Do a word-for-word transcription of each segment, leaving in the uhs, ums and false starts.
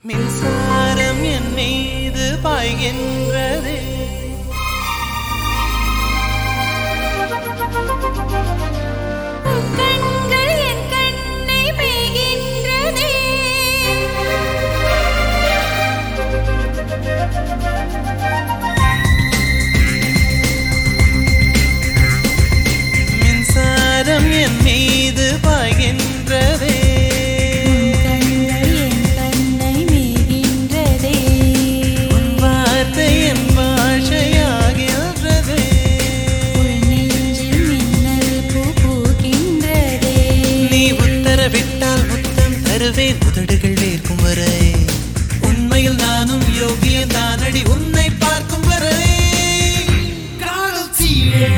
மின்சாரம் என் மீது பாய்கின்றதே, கண்கள் என் கண்ணை மேய்கின்றதே. மின்சாரம் என் மீது பாய்கின்றதே, உதடுகள் வேர்க்கும் வரை உண்மையில் நானும் யோகியன் தானடி உன்னை பார்க்கும் வரை. காதல் தீயே,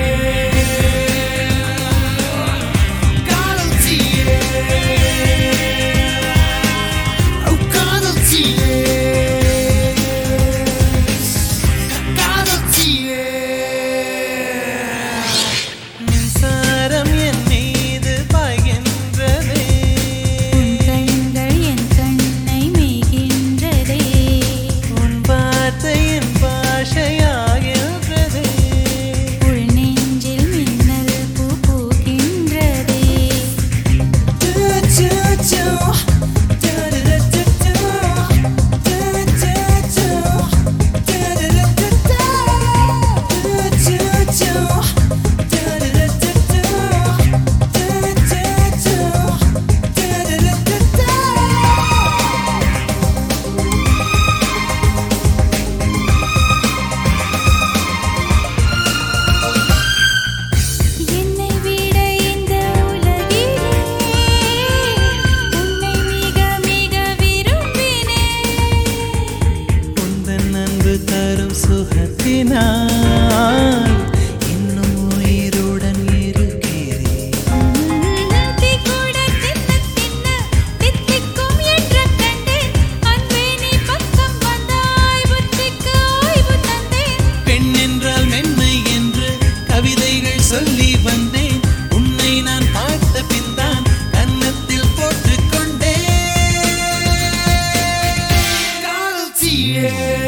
காதல் தீயே, காதல் தீயே, காதல் தீயே. மின்சாரம் என் மீது பாய்கின்றதே, தரும் சுகத்தினால் இன்னும் உயிருடன் இருக்கிறேன். பெண் என்றால் மென்மை என்று கவிதைகள் சொல்லி வந்தேன், உன்னை நான் பார்த்த பின்தான் கன்னத்தில் போட்டுக்கொண்டேன். காதல் தீயே.